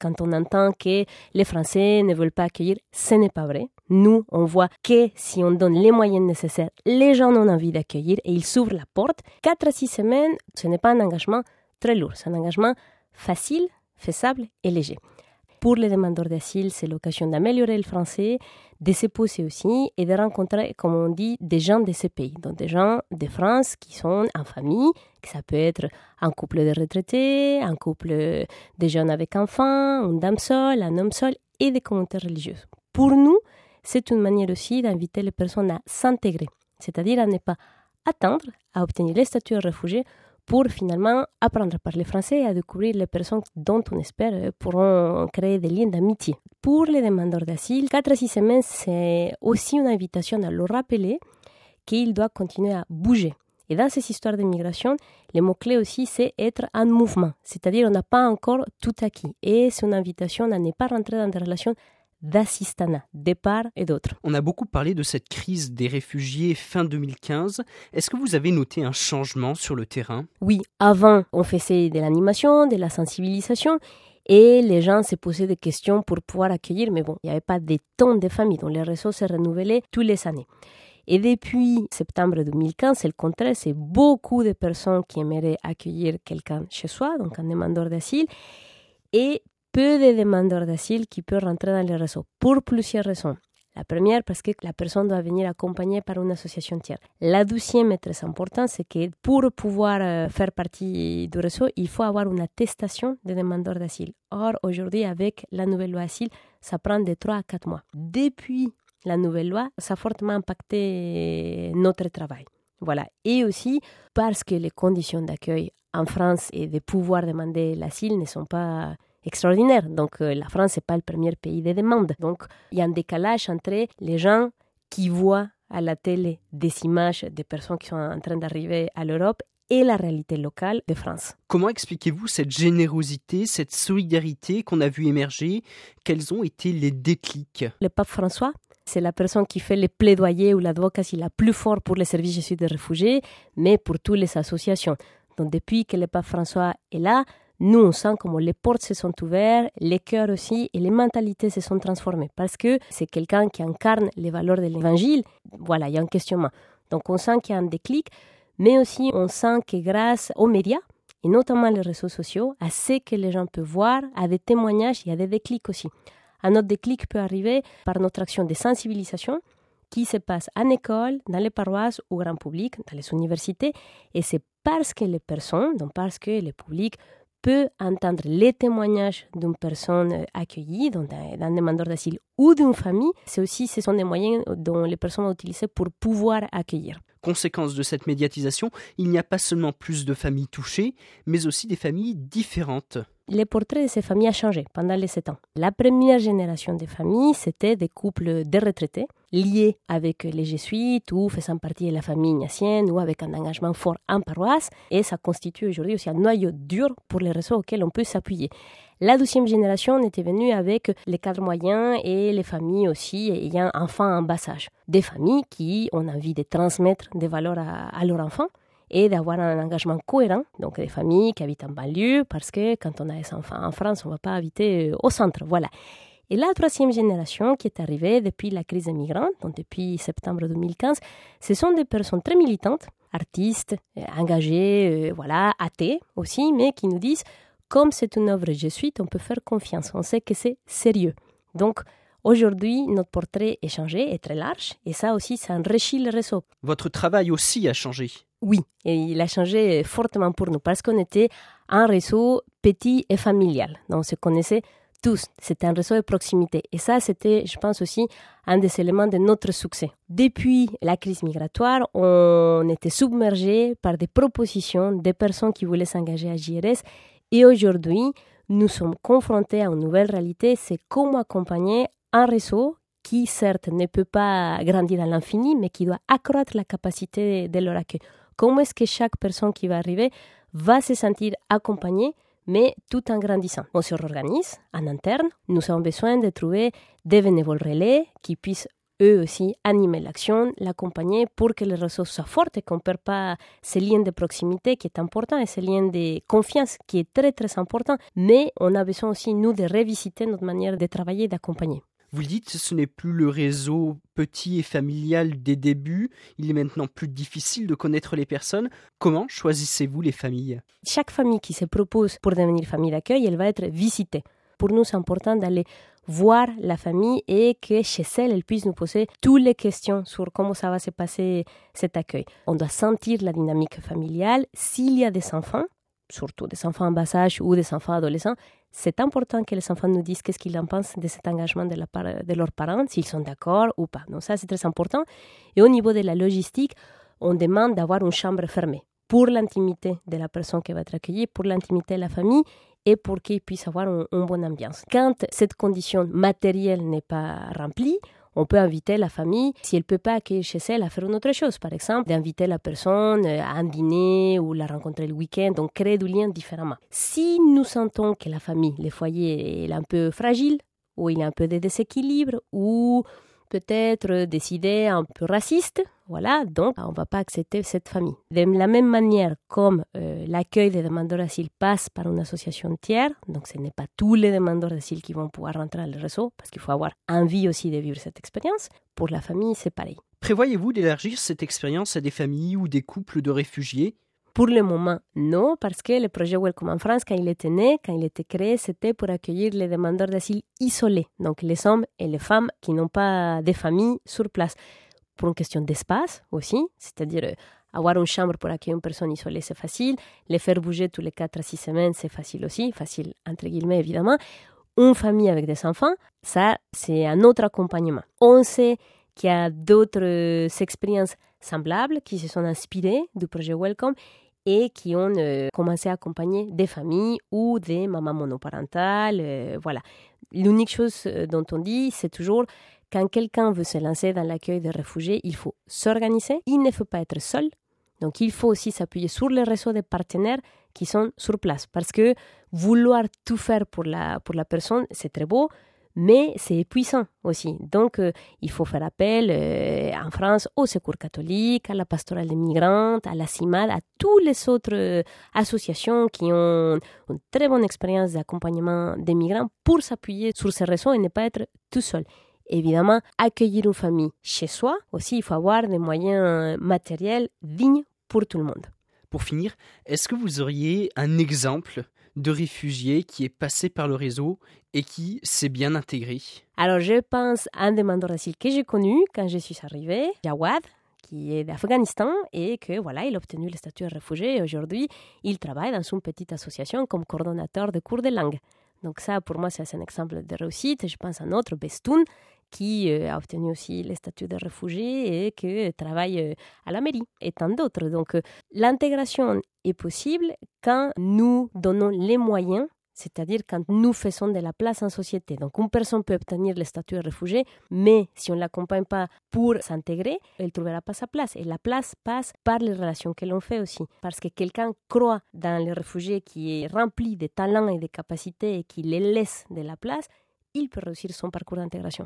quand on entend que les Français ne veulent pas accueillir, ce n'est pas vrai. Nous, on voit que si on donne les moyens nécessaires, les gens ont envie d'accueillir et ils s'ouvrent la porte. 4 à 6 semaines, ce n'est pas un engagement très lourd, c'est un engagement facile, faisable et léger. Pour les demandeurs d'asile, c'est l'occasion d'améliorer le français, de se poser aussi et de rencontrer, comme on dit, des gens de ces pays. Donc des gens de France qui sont en famille, que ça peut être un couple de retraités, un couple de jeunes avec enfants, une dame seule, un homme seul et des communautés religieuses. Pour nous, c'est une manière aussi d'inviter les personnes à s'intégrer, c'est-à-dire à ne pas attendre à obtenir le statut de réfugié pour finalement apprendre à parler français et à découvrir les personnes dont on espère pourront créer des liens d'amitié. Pour les demandeurs d'asile, 4 à 6 semaines, c'est aussi une invitation à leur rappeler qu'ils doivent continuer à bouger. Et dans ces histoires d'immigration, le mot-clé aussi, c'est être en mouvement, c'est-à-dire on n'a pas encore tout acquis. Et c'est une invitation à ne pas rentrer dans des relations d'assistanat, de part et d'autre. On a beaucoup parlé de cette crise des réfugiés fin 2015. Est-ce que vous avez noté un changement sur le terrain ? Oui, avant, on faisait de l'animation, de la sensibilisation, et les gens se posaient des questions pour pouvoir accueillir, mais bon, il n'y avait pas des tonnes de familles, donc les réseaux se renouvelaient toutes les années. Et depuis septembre 2015, c'est le contraire, c'est beaucoup de personnes qui aimeraient accueillir quelqu'un chez soi, donc un demandeur d'asile, et peu de demandeurs d'asile qui peuvent rentrer dans les réseaux, pour plusieurs raisons. La première, parce que la personne doit venir accompagnée par une association tiers. La deuxième est très importante, c'est que pour pouvoir faire partie du réseau, il faut avoir une attestation de demandeur d'asile. Or, aujourd'hui, avec la nouvelle loi asile, ça prend de 3 à 4 mois. Depuis la nouvelle loi, ça a fortement impacté notre travail. Voilà. Et aussi parce que les conditions d'accueil en France et de pouvoir demander l'asile ne sont pas extraordinaire. Donc, la France n'est pas le premier pays de demande. Donc, il y a un décalage entre les gens qui voient à la télé des images des personnes qui sont en train d'arriver à l'Europe et la réalité locale de France. Comment expliquez-vous cette générosité, cette solidarité qu'on a vu émerger ? Quels ont été les déclics ? Le pape François, c'est la personne qui fait le plaidoyer ou l'advocacy la plus forte pour les services jésuites des réfugiés, mais pour toutes les associations. Donc, depuis que le pape François est là, nous, on sent comme les portes se sont ouvertes, les cœurs aussi, et les mentalités se sont transformées. Parce que c'est quelqu'un qui incarne les valeurs de l'évangile. Voilà, il y a un questionnement. Donc, on sent qu'il y a un déclic, mais aussi on sent que grâce aux médias, et notamment les réseaux sociaux, à ce que les gens peuvent voir, à des témoignages, il y a des déclics aussi. Un autre déclic peut arriver par notre action de sensibilisation qui se passe en école, dans les paroisses, au grand public, dans les universités. Et c'est parce que les personnes, donc parce que le public peut entendre les témoignages d'une personne accueillie, donc d'un demandeur d'asile ou d'une famille. Ce sont des moyens dont les personnes ont utilisé pour pouvoir accueillir. Conséquence de cette médiatisation, il n'y a pas seulement plus de familles touchées, mais aussi des familles différentes. Le portrait de ces familles a changé pendant les 7 ans. La première génération de familles, c'était des couples de retraités liés avec les jésuites ou faisant partie de la famille ignatienne ou avec un engagement fort en paroisse. Et ça constitue aujourd'hui aussi un noyau dur pour les réseaux auxquels on peut s'appuyer. La deuxième génération était venue avec les cadres moyens et les familles aussi ayant enfants en bas âge. Des familles qui ont envie de transmettre des valeurs à leurs enfants et d'avoir un engagement cohérent, donc des familles qui habitent en banlieue, parce que quand on a des enfants en France, on ne va pas habiter au centre, voilà. Et la troisième génération qui est arrivée depuis la crise des migrants, donc depuis septembre 2015, ce sont des personnes très militantes, artistes, engagées, athées aussi, mais qui nous disent, comme c'est une œuvre jésuite, on peut faire confiance, on sait que c'est sérieux. Donc, aujourd'hui, notre portrait est changé, est très large, et ça aussi, ça enrichit le réseau. Votre travail aussi a changé. Oui, et il a changé fortement pour nous, parce qu'on était un réseau petit et familial. Donc, on se connaissait tous. C'était un réseau de proximité. Et ça, c'était, je pense aussi, un des éléments de notre succès. Depuis la crise migratoire, on était submergé par des propositions des personnes qui voulaient s'engager à JRS. Et aujourd'hui, nous sommes confrontés à une nouvelle réalité, c'est comment accompagner un réseau qui, certes, ne peut pas grandir à l'infini, mais qui doit accroître la capacité de leur accueil. Comment est-ce que chaque personne qui va arriver va se sentir accompagnée, mais tout en grandissant. On se réorganise en interne. Nous avons besoin de trouver des bénévoles relais qui puissent eux aussi animer l'action, l'accompagner pour que les ressources soient fortes et qu'on ne perde pas ce lien de proximité qui est important et ce lien de confiance qui est très très important. Mais on a besoin aussi, nous, de revisiter notre manière de travailler et d'accompagner. Vous le dites, ce n'est plus le réseau petit et familial des débuts, il est maintenant plus difficile de connaître les personnes. Comment choisissez-vous les familles ? Chaque famille qui se propose pour devenir famille d'accueil, elle va être visitée. Pour nous, c'est important d'aller voir la famille et que chez elle puisse nous poser toutes les questions sur comment ça va se passer cet accueil. On doit sentir la dynamique familiale. S'il y a des enfants, surtout des enfants en bas âge ou des enfants adolescents, c'est important que les enfants nous disent qu'est-ce qu'ils en pensent de cet engagement de leurs parents, s'ils sont d'accord ou pas. Donc ça, c'est très important. Et au niveau de la logistique, on demande d'avoir une chambre fermée pour l'intimité de la personne qui va être accueillie, pour l'intimité de la famille et pour qu'ils puissent avoir une bonne ambiance. Quand cette condition matérielle n'est pas remplie, on peut inviter la famille, si elle ne peut pas accueillir chez elle, à faire une autre chose. Par exemple, d'inviter la personne à un dîner ou la rencontrer le week-end, donc créer du lien différemment. Si nous sentons que la famille, le foyer est un peu fragile, ou il y a un peu de déséquilibre, ou peut-être des idées un peu racistes, voilà, donc on ne va pas accepter cette famille. De la même manière comme l'accueil des demandeurs d'asile passe par une association tiers, donc ce n'est pas tous les demandeurs d'asile qui vont pouvoir rentrer dans le réseau, parce qu'il faut avoir envie aussi de vivre cette expérience. Pour la famille, c'est pareil. Prévoyez-vous d'élargir cette expérience à des familles ou des couples de réfugiés ? Pour le moment, non, parce que le projet Welcome en France, quand il était né, quand il était créé, c'était pour accueillir les demandeurs d'asile isolés, donc les hommes et les femmes qui n'ont pas de famille sur place. Pour une question d'espace aussi, c'est-à-dire avoir une chambre pour accueillir une personne isolée, c'est facile. Les faire bouger tous les 4 à 6 semaines, c'est facile aussi, facile entre guillemets évidemment. Une famille avec des enfants, ça, c'est un autre accompagnement. On sait qu'il y a d'autres expériences semblables qui se sont inspirées du projet Welcome et qui ont commencé à accompagner des familles ou des mamans monoparentales. Voilà. L'unique chose dont on dit, c'est toujours quand quelqu'un veut se lancer dans l'accueil des réfugiés, il faut s'organiser. Il ne faut pas être seul. Donc, il faut aussi s'appuyer sur les réseaux de partenaires qui sont sur place. Parce que vouloir tout faire pour la personne, c'est très beau, mais c'est épuisant aussi. Donc, il faut faire appel en France au Secours catholique, à la pastorale des migrantes, à la CIMAD, à toutes les autres associations qui ont une très bonne expérience d'accompagnement des migrants pour s'appuyer sur ces réseaux et ne pas être tout seul. Évidemment, accueillir une famille chez soi, aussi, il faut avoir des moyens matériels dignes pour tout le monde. Pour finir, est-ce que vous auriez un exemple de réfugié qui est passé par le réseau et qui s'est bien intégré ? Alors, je pense à un demandeur d'asile que j'ai connu quand je suis arrivée, Jawad, qui est d'Afghanistan et que voilà, il a obtenu le statut de réfugié et aujourd'hui, il travaille dans une petite association comme coordonnateur de cours de langue. Donc ça, pour moi, c'est un exemple de réussite. Je pense à un autre, Bestoun, qui a obtenu aussi le statut de réfugié et qui travaille à la mairie, et tant d'autres. Donc, l'intégration est possible quand nous donnons les moyens, c'est-à-dire quand nous faisons de la place en société. Donc, une personne peut obtenir le statut de réfugié, mais si on ne l'accompagne pas pour s'intégrer, elle ne trouvera pas sa place. Et la place passe par les relations que l'on fait aussi. Parce que quelqu'un croit dans le réfugié qui est rempli de talents et de capacités et qui les laisse de la place, il peut réussir son parcours d'intégration.